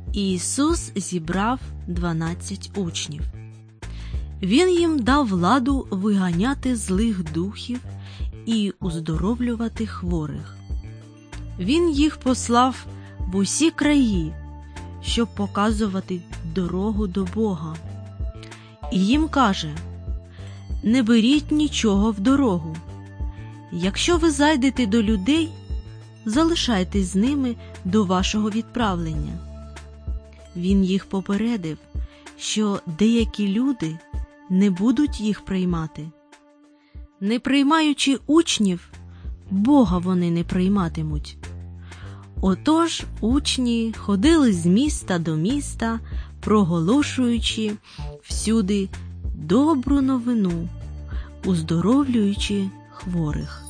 Ісус зібрав 12 учнів. Він їм дав владу виганяти злих духів і уздоровлювати хворих. Він їх послав в усі краї, щоб показувати дорогу до Бога. І їм каже: «Не беріть нічого в дорогу. Якщо ви зайдете до людей, залишайтесь з ними до вашого відправлення». Він їх попередив, що деякі люди не будуть їх приймати. Не приймаючи учнів, Бога вони не прийматимуть. Отож учні ходили з міста до міста, проголошуючи всюди добру новину, уздоровлюючи хворих.